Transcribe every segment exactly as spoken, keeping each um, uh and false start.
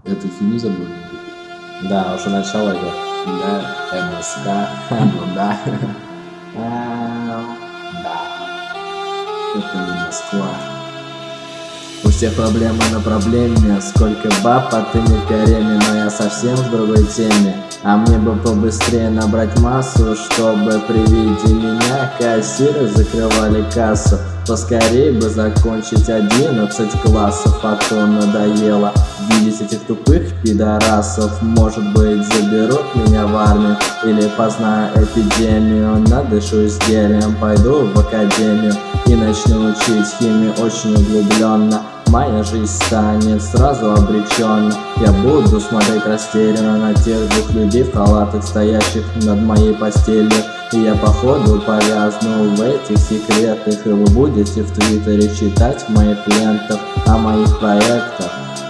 Эту фигню забыл? Да, уже начало идет. Да, МСК, ну да. Да, это не Москва. У всех проблемы на проблеме. Сколько баб, а ты не в гареме. Но я совсем в другой теме. А мне бы побыстрее набрать массу, чтобы при виде меня кассиры закрывали кассу. Поскорей бы закончить одиннадцать классов, а то надоело видеть этих тупых пидорасов. Может быть, заберут меня в армию или познаю эпидемию. Надышусь гелием, пойду в академию и начну учить химию очень углубленно. Моя жизнь станет сразу обреченна. Я буду смотреть растерянно на тех двух людей в халатах, стоящих над моей постелью. И я походу повязну в этих секретах. И вы будете в Твиттере читать в моих лентах о моих проектах.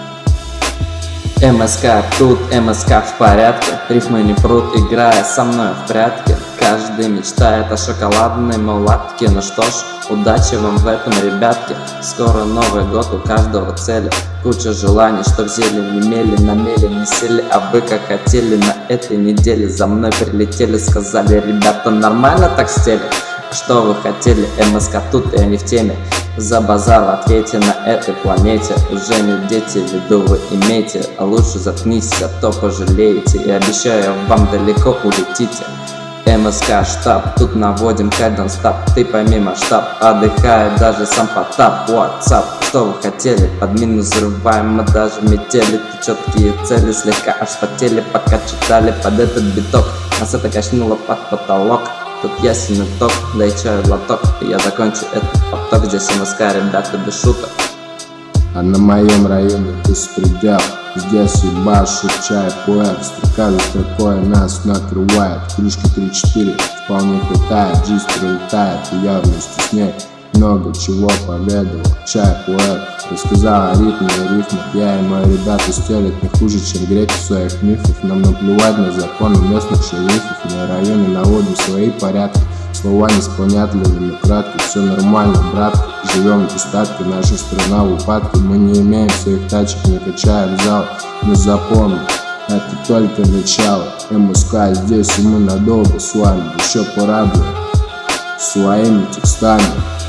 МСК тут, МСК в порядке. Рифмы не прут, играя со мной в прятки. Каждый мечтает о шоколадной мулатке. Ну что ж, удачи вам в этом, ребятки. Скоро Новый год, у каждого цели. Куча желаний, что в зелень не мели, на мели не сели. А вы как хотели на этой неделе. За мной прилетели, сказали: ребята, нормально так стели? Что вы хотели? МСК тут, и они в теме. За базар ответьте на этой планете. Уже не дети, в виду вы имейте. А лучше заткнись, а то пожалеете. И обещаю, вам далеко улетите. МСК штаб, тут наводим кайдан стаб. Ты пойми масштаб, отдыхает даже сам Потап. WhatsApp, что вы хотели? Под минус взрываем, мы даже метели. Ты четкие цели слегка аж потели, пока читали под этот биток. Нас это качнуло под потолок. Тут ясен итог, дай чаю глоток, и я закончу этот поток. Здесь МСК, ребята, без шуток. А на моем районе беспредел. Здесь ебашу чай, пуэр. Строка за строкой нас накрывает. Кружки три-четыре вполне хватает. Жизнь прилетает, и я вместе с ней много чего поведал. Чай, пуэр. Рассказал о ритме и рифмах. Я и мои ребята стелят не хуже, чем греки своих мифов. Нам наплевать на законы местных шерифов. На районе наводим свои порядки. Слова неиспонятливы, но кратко. Все нормально, братка. Живем в достатке, наша страна в упадке. Мы не имеем своих тачек, не качаем зал. Но запомни, это только начало. МСК здесь, и мы надолго с вами. Еще порадуем своими текстами.